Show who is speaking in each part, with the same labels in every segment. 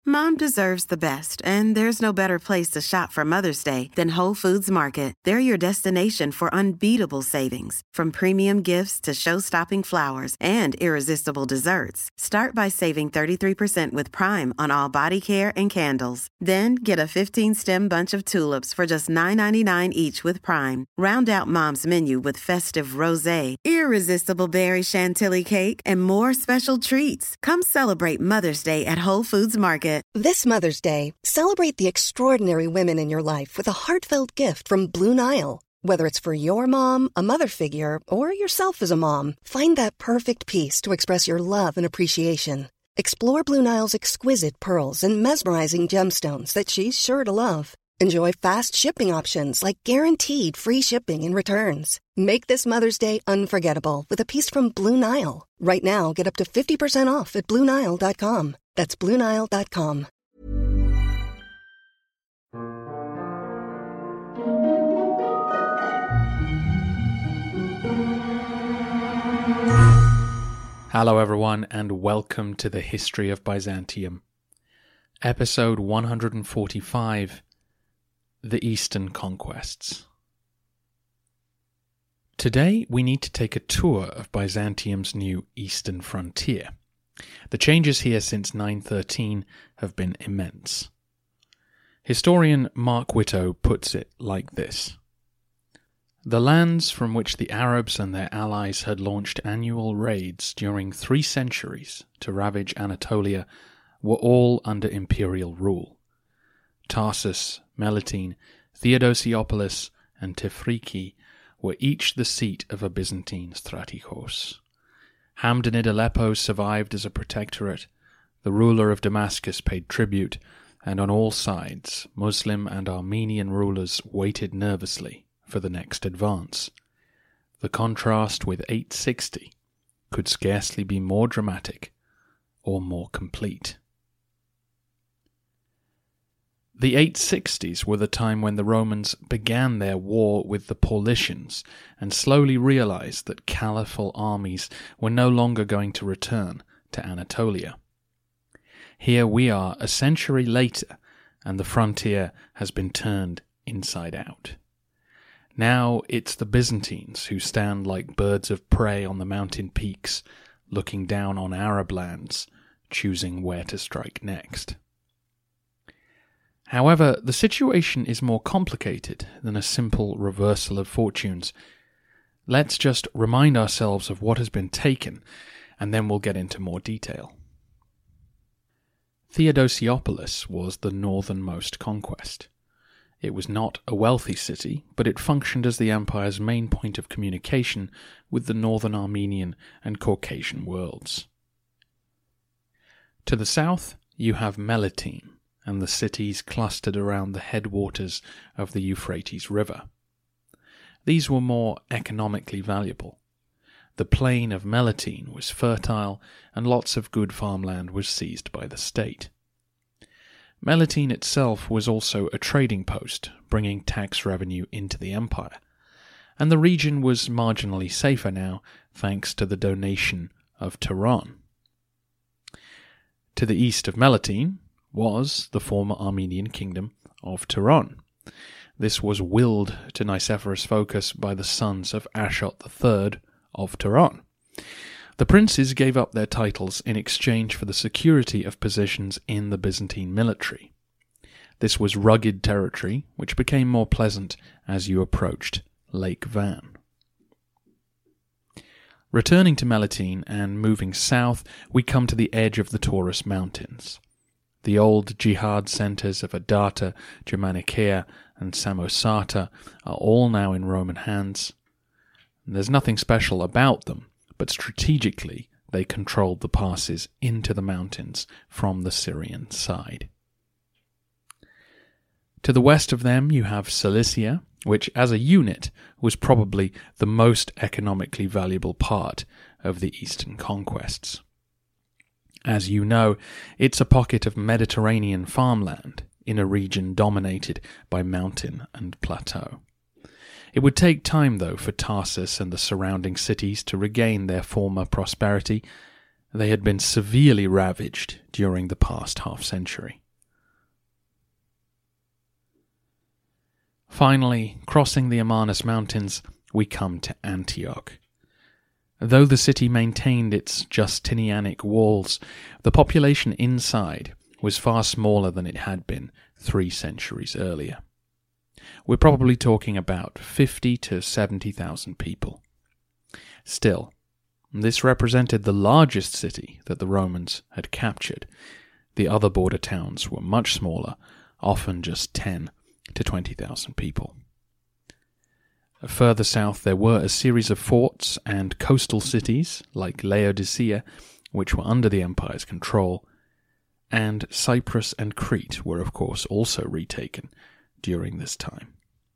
Speaker 1: Mom deserves the best, and there's no better place to shop for Mother's Day than Whole Foods Market. They're your destination for unbeatable savings, from premium gifts to show-stopping flowers and irresistible desserts. Start by saving 33% with Prime on all body care and candles. Then get a 15-stem bunch of tulips for just $9.99 each with Prime. Round out Mom's menu with festive rosé, irresistible berry chantilly cake, and more special treats. Come celebrate Mother's Day at Whole Foods Market.
Speaker 2: This Mother's Day, celebrate the extraordinary women in your life with a heartfelt gift from Blue Nile. Whether it's for your mom, a mother figure, or yourself as a mom, find that perfect piece to express your love and appreciation. Explore Blue Nile's exquisite pearls and mesmerizing gemstones that she's sure to love. Enjoy fast shipping options like guaranteed free shipping and returns. Make this Mother's Day unforgettable with a piece from Blue Nile. Right now, get up to 50% off at BlueNile.com. That's BlueNile.com.
Speaker 3: Hello everyone, and welcome to the History of Byzantium. Episode 145, The Eastern Conquests. Today we need to take a tour of Byzantium's new eastern frontier. The changes here since 913 have been immense. Historian Mark Whitto puts it like this. The lands from which the Arabs and their allies had launched annual raids during 3 centuries to ravage Anatolia were all under imperial rule. Tarsus, Melitene, Theodosiopolis, and Tefriki were each the seat of a Byzantine strategos. Hamdanid Aleppo survived as a protectorate, the ruler of Damascus paid tribute, and on all sides Muslim and Armenian rulers waited nervously for the next advance. The contrast with 860 could scarcely be more dramatic or more complete. The 860s were the time when the Romans began their war with the Paulicians and slowly realized that caliphal armies were no longer going to return to Anatolia. Here we are a century later, and the frontier has been turned inside out. Now it's the Byzantines who stand like birds of prey on the mountain peaks, looking down on Arab lands, choosing where to strike next. However, the situation is more complicated than a simple reversal of fortunes. Let's just remind ourselves of what has been taken, and then we'll get into more detail. Theodosiopolis was the northernmost conquest. It was not a wealthy city, but it functioned as the empire's main point of communication with the northern Armenian and Caucasian worlds. To the south, you have Melitene, and the cities clustered around the headwaters of the Euphrates River. These were more economically valuable. The plain of Melitene was fertile, and lots of good farmland was seized by the state. Melitene itself was also a trading post, bringing tax revenue into the empire, and the region was marginally safer now thanks to the donation of Tehran. To the east of Melitene was the former Armenian kingdom of Tehran. This was willed to Nicephorus Phocas by the sons of Ashot III of Tehran. The princes gave up their titles in exchange for the security of positions in the Byzantine military. This was rugged territory, which became more pleasant as you approached Lake Van. Returning to Melitene and moving south, we come to the edge of the Taurus Mountains. The old jihad centres of Adata, Germanicea, and Samosata are all now in Roman hands. There's nothing special about them, but strategically they controlled the passes into the mountains from the Syrian side. To the west of them you have Cilicia, which as a unit was probably the most economically valuable part of the eastern conquests. As you know, it's a pocket of Mediterranean farmland in a region dominated by mountain and plateau. It would take time, though, for Tarsus and the surrounding cities to regain their former prosperity. they had been severely ravaged during the past half-century. Finally, crossing the Amarnas Mountains, we come to Antioch. Though the city maintained its Justinianic walls, the population inside was far smaller than it had been 3 centuries earlier. We're probably talking about 50 to 70,000 people. Still, this represented the largest city that the Romans had captured. The other border towns were much smaller, often just 10 to 20,000 people. Further south there were a series of forts and coastal cities, like Laodicea, which were under the empire's control, and Cyprus and Crete were of course also retaken during this time.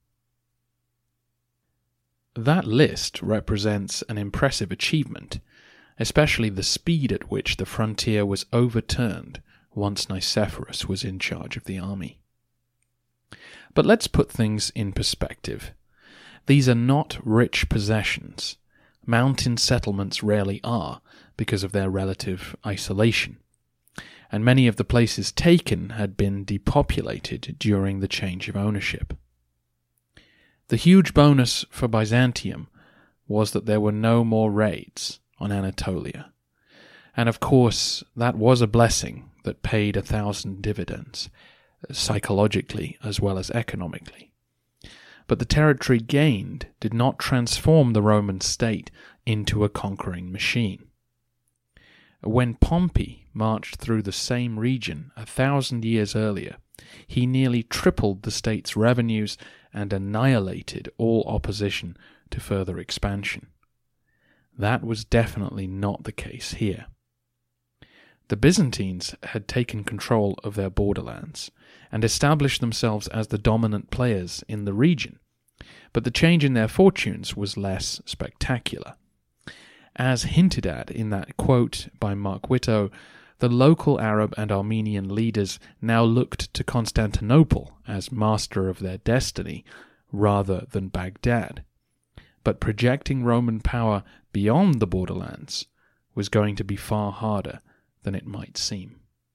Speaker 3: That list represents an impressive achievement, especially the speed at which the frontier was overturned once Nicephorus was in charge of the army. But let's put things in perspective. These are not rich possessions. Mountain settlements rarely are because of their relative isolation, and many of the places taken had been depopulated during the change of ownership. The huge bonus for Byzantium was that there were no more raids on Anatolia, and of course that was a blessing that paid 1,000 dividends, psychologically as well as economically. But the territory gained did not transform the Roman state into a conquering machine. When Pompey marched through the same region 1,000 years earlier, he nearly tripled the state's revenues and annihilated all opposition to further expansion. That was definitely not the case here. The Byzantines had taken control of their borderlands and established themselves as the dominant players in the region, but the change in their fortunes was less spectacular. As hinted at in that quote by Mark Whitto, the local Arab and Armenian leaders now looked to Constantinople as master of their destiny rather than Baghdad. But projecting Roman power beyond the borderlands was going to be far harder than it might seem.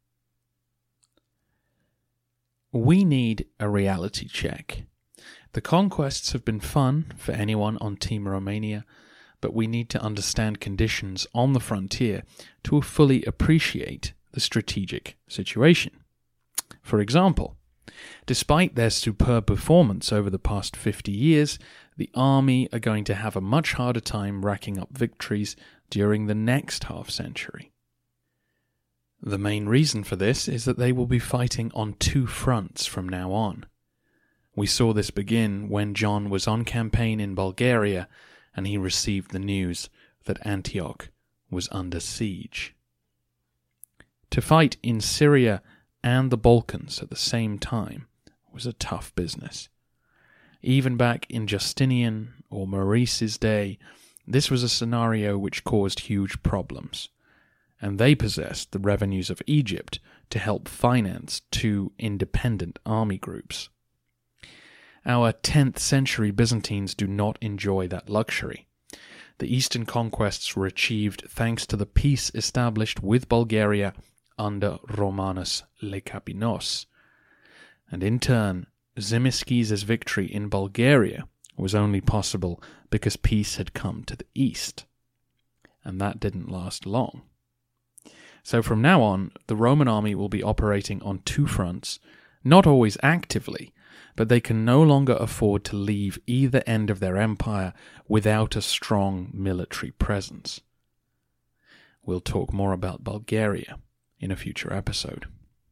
Speaker 3: We need a reality check. The conquests have been fun for anyone on Team Romania, but we need to understand conditions on the frontier to fully appreciate the strategic situation. For example, despite their superb performance over the past 50 years, the army are going to have a much harder time racking up victories during the next half-century. The main reason for this is that they will be fighting on 2 fronts from now on. We saw this begin when John was on campaign in Bulgaria and he received the news that Antioch was under siege. To fight in Syria and the Balkans at the same time was a tough business. Even back in Justinian or Maurice's day, this was a scenario which caused huge problems, and they possessed the revenues of Egypt to help finance 2 independent army groups. Our 10th century Byzantines do not enjoy that luxury. The eastern conquests were achieved thanks to the peace established with Bulgaria under Romanus Lecapenus, and in turn, Tzimiskes' victory in Bulgaria was only possible because peace had come to the east, and that didn't last long. So from now on, the Roman army will be operating on 2 fronts, not always actively, but they can no longer afford to leave either end of their empire without a strong military presence. We'll talk more about Bulgaria in a future episode.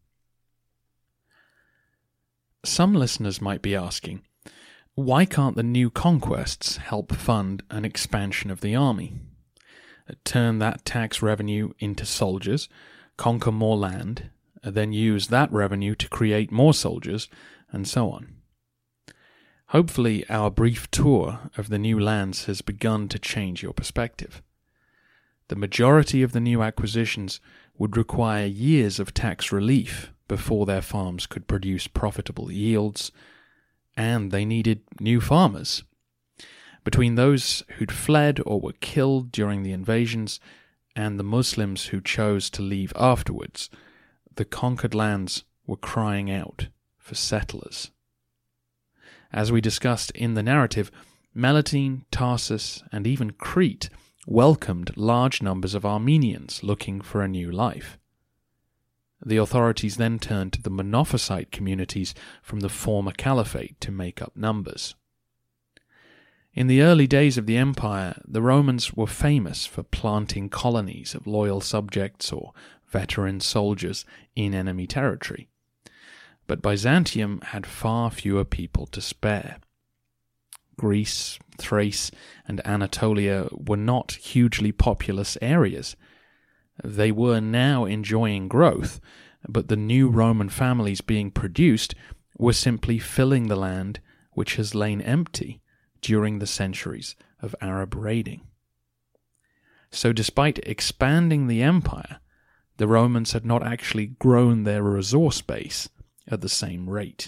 Speaker 3: Some listeners might be asking, why can't the new conquests help fund an expansion of the army? Turn that tax revenue into soldiers, conquer more land, and then use that revenue to create more soldiers, and so on. Hopefully our brief tour of the new lands has begun to change your perspective. The majority of the new acquisitions would require years of tax relief before their farms could produce profitable yields, and they needed new farmers. Between those who'd fled or were killed during the invasions and the Muslims who chose to leave afterwards, the conquered lands were crying out for settlers. As we discussed in the narrative, Melitene, Tarsus, and even Crete welcomed large numbers of Armenians looking for a new life. The authorities then turned to the Monophysite communities from the former caliphate to make up numbers. In the early days of the empire, the Romans were famous for planting colonies of loyal subjects or veteran soldiers in enemy territory. But Byzantium had far fewer people to spare. Greece, Thrace, and Anatolia were not hugely populous areas. They were now enjoying growth, but the new Roman families being produced were simply filling the land which has lain empty during the centuries of Arab raiding. So despite expanding the empire, the Romans had not actually grown their resource base at the same rate.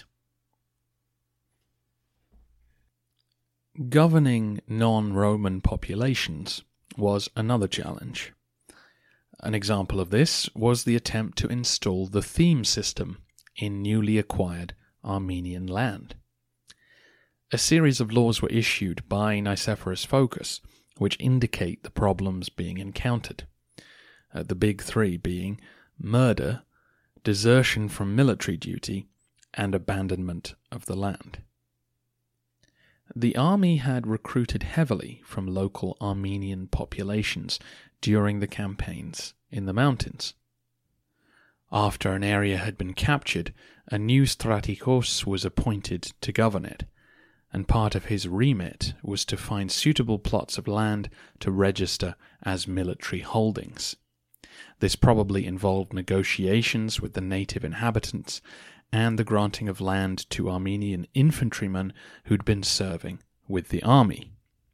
Speaker 3: Governing non-Roman populations was another challenge. An example of this was the attempt to install the theme system in newly acquired Armenian land. A series of laws were issued by Nicephorus Phocas, which indicate the problems being encountered. The big three being murder, desertion from military duty, and abandonment of the land. The army had recruited heavily from local Armenian populations during the campaigns in the mountains. After an area had been captured, a new strategos was appointed to govern it, and part of his remit was to find suitable plots of land to register as military holdings. This probably involved negotiations with the native inhabitants and the granting of land to Armenian infantrymen who'd been serving with the army.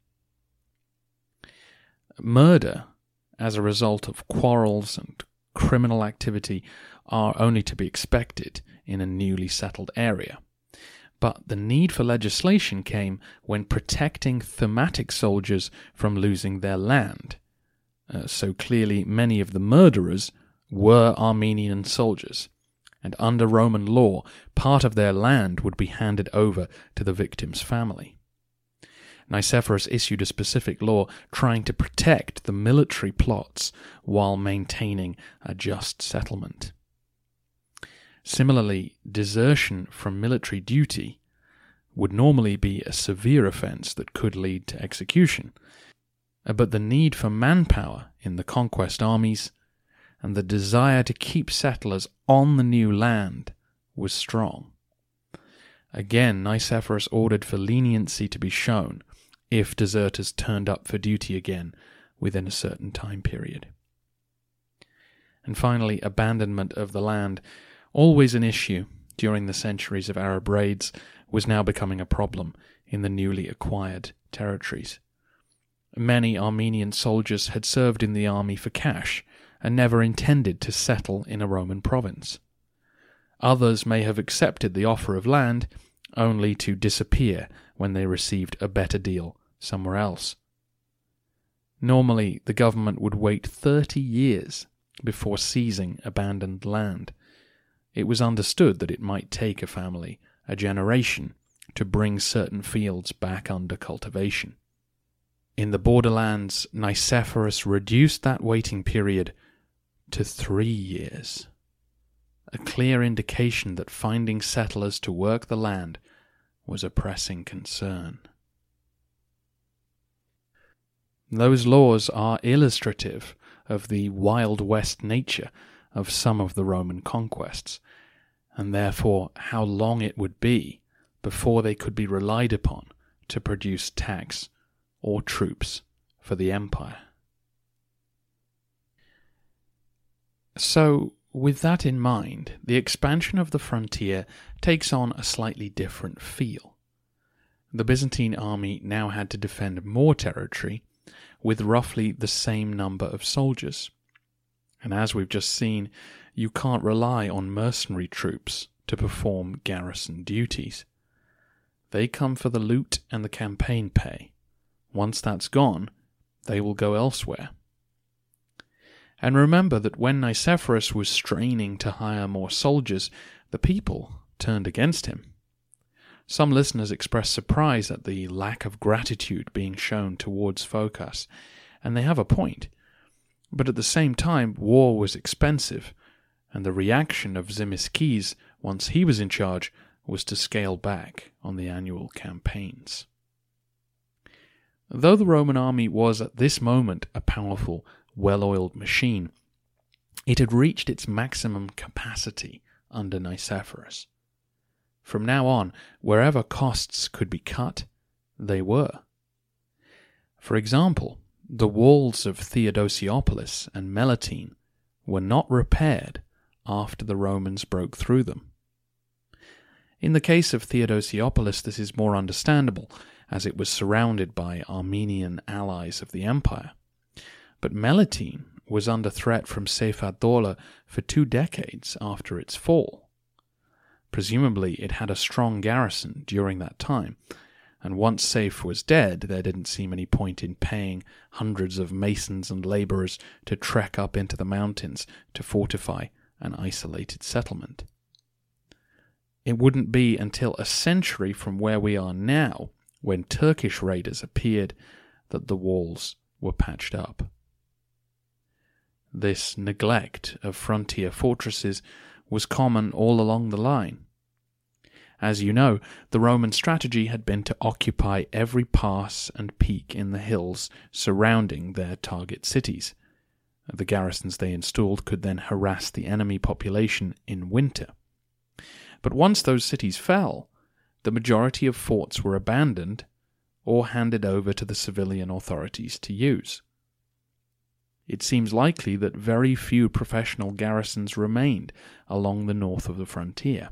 Speaker 3: Murder, as a result of quarrels and criminal activity, are only to be expected in a newly settled area. But the need for legislation came when protecting thematic soldiers from losing their land. So clearly many of the murderers were Armenian soldiers, and under Roman law, part of their land would be handed over to the victim's family. Nicephorus issued a specific law trying to protect the military plots while maintaining a just settlement. Similarly, desertion from military duty would normally be a severe offence that could lead to execution, but the need for manpower in the conquest armies and the desire to keep settlers on the new land was strong. Again, Nicephorus ordered for leniency to be shown if deserters turned up for duty again within a certain time period. And finally, abandonment of the land, always an issue during the centuries of Arab raids, was now becoming a problem in the newly acquired territories. Many Armenian soldiers had served in the army for cash and never intended to settle in a Roman province. Others may have accepted the offer of land only to disappear when they received a better deal somewhere else. Normally, the government would wait 30 years before seizing abandoned land. It was understood that it might take a family a generation to bring certain fields back under cultivation. In the borderlands, Nicephorus reduced that waiting period to 3 years, a clear indication that finding settlers to work the land was a pressing concern. Those laws are illustrative of the Wild West nature of some of the Roman conquests, and therefore how long it would be before they could be relied upon to produce tax or troops for the empire. So, with that in mind, the expansion of the frontier takes on a slightly different feel. The Byzantine army now had to defend more territory with roughly the same number of soldiers. And as we've just seen, you can't rely on mercenary troops to perform garrison duties. They come for the loot and the campaign pay. Once that's gone, they will go elsewhere. And remember that when Nicephorus was straining to hire more soldiers, the people turned against him. Some listeners express surprise at the lack of gratitude being shown towards Phocas, and they have a point. But at the same time, war was expensive, and the reaction of Tzimiskes, once he was in charge, was to scale back on the annual campaigns. Though the Roman army was at this moment a powerful, well-oiled machine, it had reached its maximum capacity under Nicephorus. From now on, wherever costs could be cut, they were. For example, the walls of Theodosiopolis and Melitene were not repaired after the Romans broke through them. In the case of Theodosiopolis, this is more understandable, as it was surrounded by Armenian allies of the empire. But Melitene was under threat from Seyf-ad-Dawla for 2 decades after its fall. Presumably it had a strong garrison during that time, and once Seyf was dead, there didn't seem any point in paying hundreds of masons and labourers to trek up into the mountains to fortify an isolated settlement. It wouldn't be until a century from where we are now, when Turkish raiders appeared, that the walls were patched up. This neglect of frontier fortresses was common all along the line. As you know, the Roman strategy had been to occupy every pass and peak in the hills surrounding their target cities. The garrisons they installed could then harass the enemy population in winter. But once those cities fell, the majority of forts were abandoned or handed over to the civilian authorities to use. It seems likely that very few professional garrisons remained along the north of the frontier.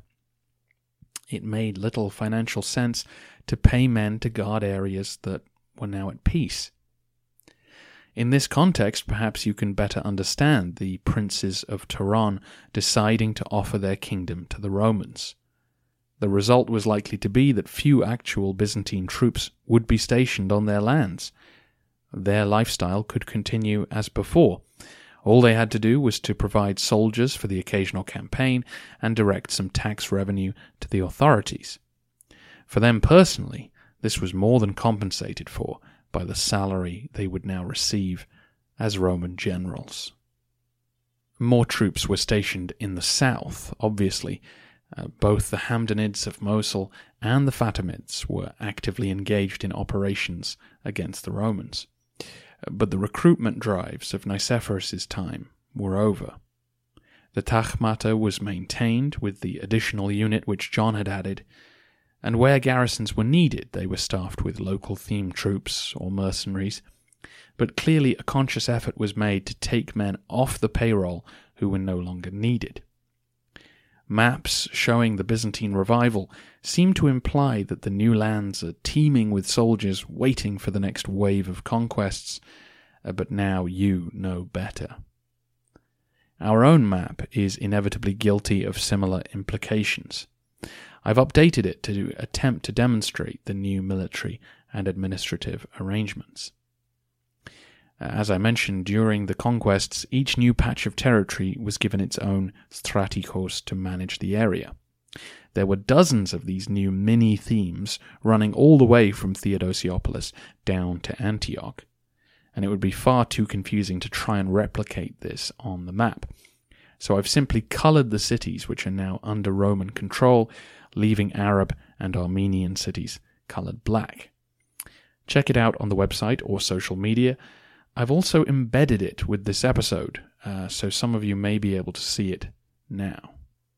Speaker 3: It made little financial sense to pay men to guard areas that were now at peace. In this context, perhaps you can better understand the princes of Turan deciding to offer their kingdom to the Romans. The result was likely to be that few actual Byzantine troops would be stationed on their lands. Their lifestyle could continue as before. All they had to do was to provide soldiers for the occasional campaign and direct some tax revenue to the authorities. For them personally, this was more than compensated for by the salary they would now receive as Roman generals. More troops were stationed in the south, obviously. Both the Hamdanids of Mosul and the Fatimids were actively engaged in operations against the Romans. But the recruitment drives of Nicephorus's time were over. The Tachmata was maintained with the additional unit which John had added, and where garrisons were needed they were staffed with local theme troops or mercenaries, but clearly a conscious effort was made to take men off the payroll who were no longer needed. Maps showing the Byzantine revival seem to imply that the new lands are teeming with soldiers waiting for the next wave of conquests, but now you know better. Our own map is inevitably guilty of similar implications. I've updated it to attempt to demonstrate the new military and administrative arrangements. As I mentioned, during the conquests, each new patch of territory was given its own stratikos to manage the area. There were dozens of these new mini-themes running all the way from Theodosiopolis down to Antioch, and it would be far too confusing to try and replicate this on the map. So I've simply coloured the cities which are now under Roman control, leaving Arab and Armenian cities coloured black. Check it out on the website or social media. I've also embedded it with this episode, so some of you may be able to see it now.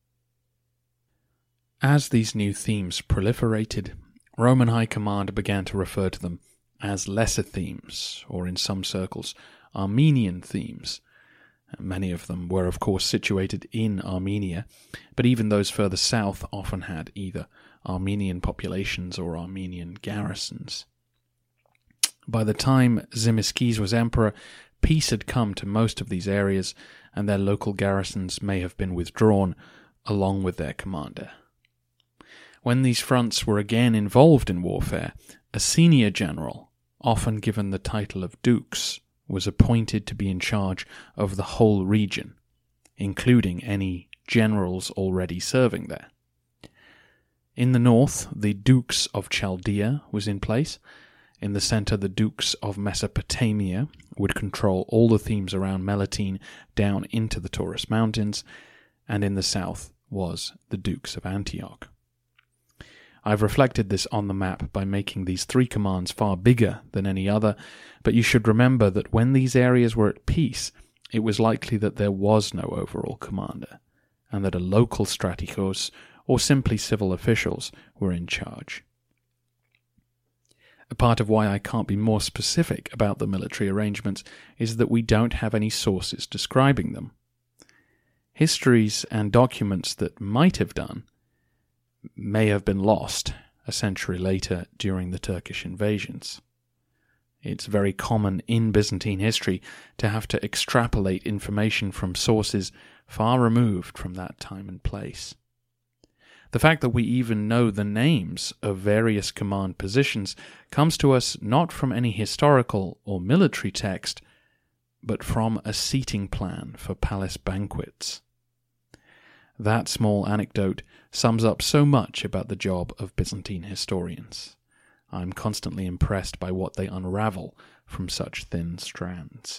Speaker 3: As these new themes proliferated, Roman High Command began to refer to them as lesser themes, or in some circles, Armenian themes. Many of them were, of course, situated in Armenia, but even those further south often had either Armenian populations or Armenian garrisons. By the time Tzimiskes was emperor, peace had come to most of these areas, and their local garrisons may have been withdrawn, along with their commander. When these fronts were again involved in warfare, a senior general, often given the title of dux, was appointed to be in charge of the whole region, including any generals already serving there. In the north, the Dukes of Chaldea was in place. In the center, the Dukes of Mesopotamia would control all the themes around Melitene down into the Taurus Mountains, and in the south was the Dukes of Antioch. I've reflected this on the map by making these three commands far bigger than any other, but you should remember that when these areas were at peace, it was likely that there was no overall commander, and that a local strategos, or simply civil officials, were in charge. A part of why I can't be more specific about the military arrangements is that we don't have any sources describing them. Histories and documents that might have done may have been lost a century later during the Turkish invasions. It's very common in Byzantine history to have to extrapolate information from sources far removed from that time and place. The fact that we even know the names of various command positions comes to us not from any historical or military text, but from a seating plan for palace banquets. That small anecdote sums up so much about the job of Byzantine historians. I'm constantly impressed by what they unravel from such thin strands.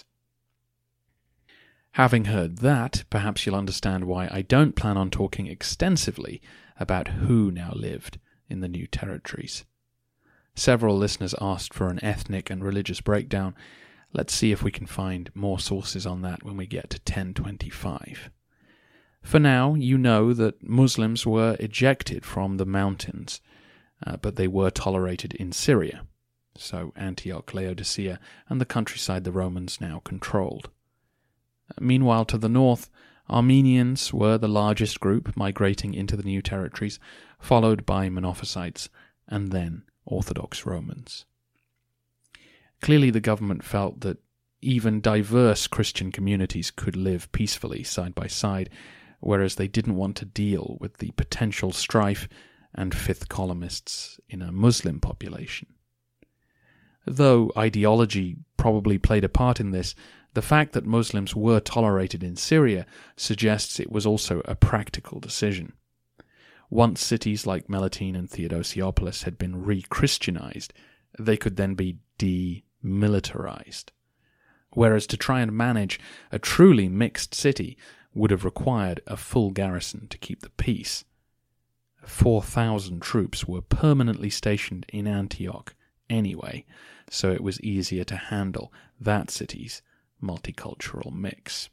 Speaker 3: Having heard that, perhaps you'll understand why I don't plan on talking extensively about who now lived in the new territories. Several listeners asked for an ethnic and religious breakdown. Let's see if we can find more sources on that when we get to 1025. For now, you know that Muslims were ejected from the mountains, but they were tolerated in Syria, so Antioch, Laodicea, and the countryside the Romans now controlled. Meanwhile, to the north, Armenians were the largest group migrating into the new territories, followed by Monophysites and then Orthodox Romans. Clearly, the government felt that even diverse Christian communities could live peacefully side by side, whereas they didn't want to deal with the potential strife and fifth columnists in a Muslim population. Though ideology probably played a part in this, the fact that Muslims were tolerated in Syria suggests it was also a practical decision. Once cities like Melitene and Theodosiopolis had been re-Christianized, they could then be demilitarized. Whereas to try and manage a truly mixed city would have required a full garrison to keep the peace. 4,000 troops were permanently stationed in Antioch anyway, so it was easier to handle that city's multicultural mix.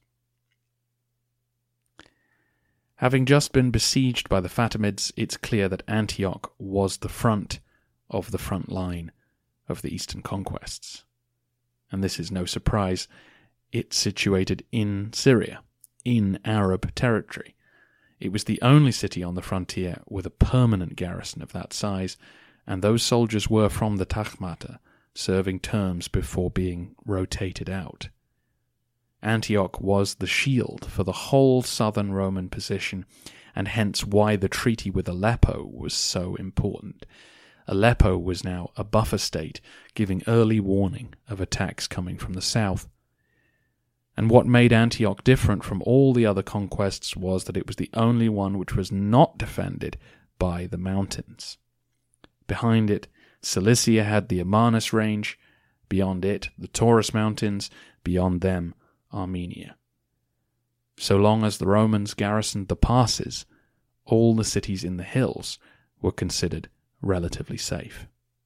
Speaker 3: Having just been besieged by the Fatimids, it's clear that Antioch was the front of the front line of the Eastern conquests. And this is no surprise. It's situated in Syria, in Arab territory. It was the only city on the frontier with a permanent garrison of that size, and those soldiers were from the Tachmata, serving terms before being rotated out. Antioch was the shield for the whole southern Roman position, and hence why the treaty with Aleppo was so important. Aleppo was now a buffer state, giving early warning of attacks coming from the south. And what made Antioch different from all the other conquests was that it was the only one which was not defended by the mountains. Behind it, Cilicia had the Amanus range, beyond it, the Taurus mountains, beyond them, Armenia. So long as the Romans garrisoned the passes, all the cities in the hills were considered relatively safe.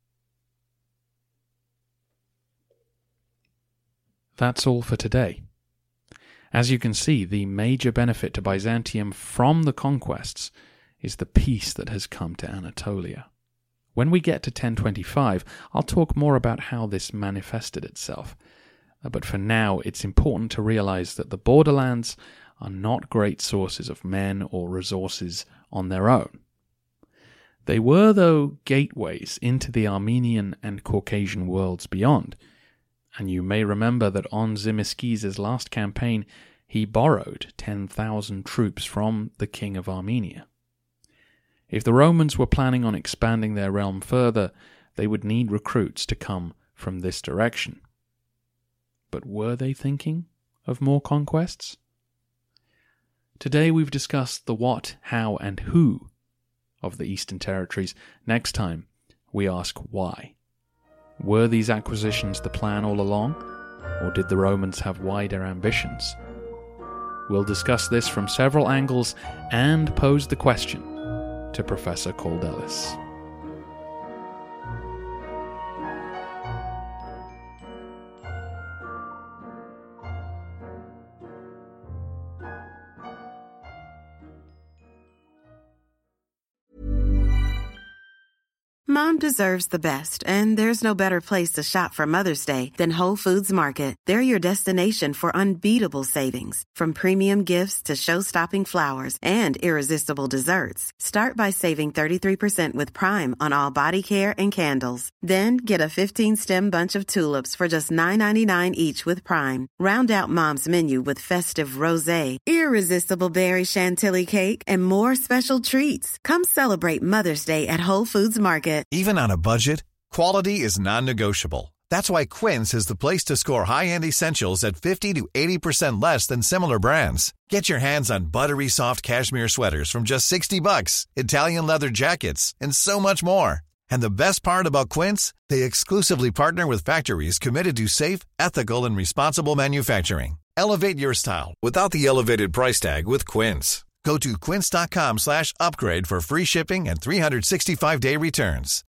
Speaker 3: That's all for today. As you can see, the major benefit to Byzantium from the conquests is the peace that has come to Anatolia. When we get to 1025, I'll talk more about how this manifested itself. But for now, it's important to realize that the borderlands are not great sources of men or resources on their own. They were, though, gateways into the Armenian and Caucasian worlds beyond, and you may remember that on Tzimiskes' last campaign he borrowed 10,000 troops from the king of Armenia. If the Romans were planning on expanding their realm further, they would need recruits to come from this direction. But were they thinking of more conquests? Today we've discussed the what, how, and who of the Eastern Territories. Next time, we ask why. Were these acquisitions the plan all along, or did the Romans have wider ambitions? We'll discuss this from several angles and pose the question to Professor Caldelis.
Speaker 1: Mom deserves the best, and there's no better place to shop for Mother's Day than Whole Foods Market. They're your destination for unbeatable savings, from premium gifts to show-stopping flowers and irresistible desserts. Start by saving 33% with Prime on all body care and candles. Then get a 15-stem bunch of tulips for just $9.99 each with Prime. Round out Mom's menu with festive rosé, irresistible berry chantilly cake, and more special treats. Come celebrate Mother's Day at Whole Foods Market.
Speaker 4: Even on a budget, quality is non-negotiable. That's why Quince is the place to score high-end essentials at 50 to 80% less than similar brands. Get your hands on buttery soft cashmere sweaters from just $60, Italian leather jackets, and so much more. And the best part about Quince, they exclusively partner with factories committed to safe, ethical, and responsible manufacturing. Elevate your style without the elevated price tag with Quince. Go to quince.com/upgrade for free shipping and 365-day returns.